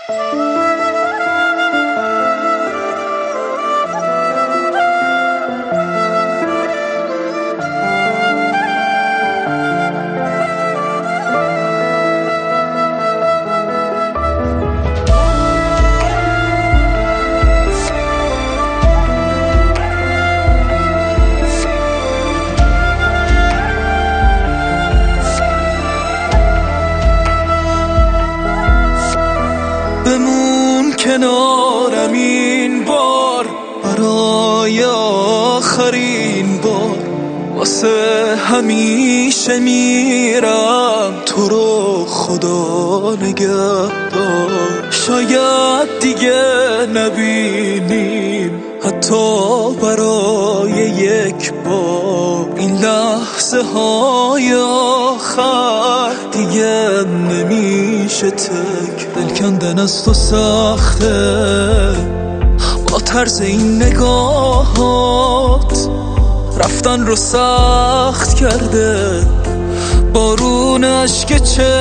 بمون کنارم این بار، برای آخرین بار، واسه همیشه میرم تو رو خدا نگهدار. شاید دیگه نبینیم حتی برای یک بار، این لحظه های آخر دیگه نمیشه تک. دل کندن از تو سخته با طرز این نگاهات، رفتن رو سخت کرده بارون اشک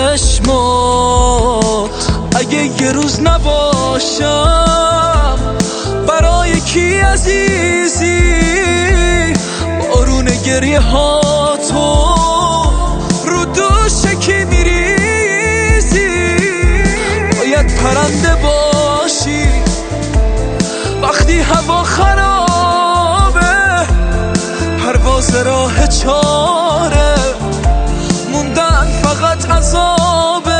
چشمات. اگه یه روز نباشم برای کی عزیزی، بارون گریه ها تو رو دوش کی میریزی. باید پرنده باشی وقتی هوا خرابه، پرواز راه چاره موندن فقط عذابه.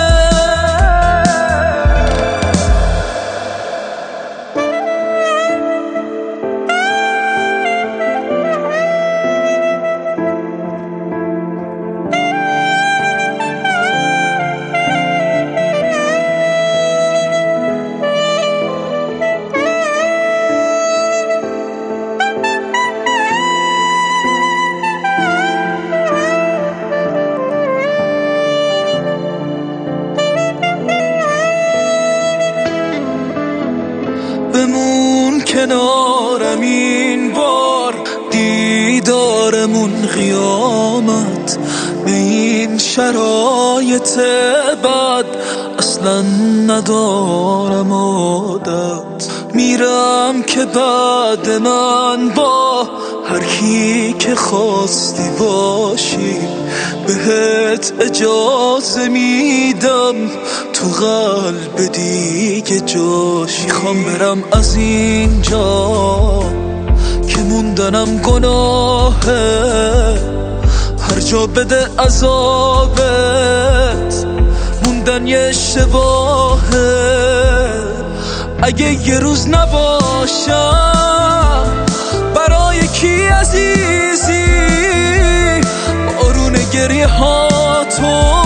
بمون کنارم این بار، دیدارمون قیامت. به این شرایط بد اصلا ندارم عادت. میرم که بعد من با هر کی که خواستی باشی، بهت اجازه میدم تو قلب دیگه جاشی. میخوام برم از اینجا که موندنم گناهه، هر جا بده عذابت موندن یه اشتباهه. اگه یه روز نباشم برای کی عزیزی، بارون گریه ها تو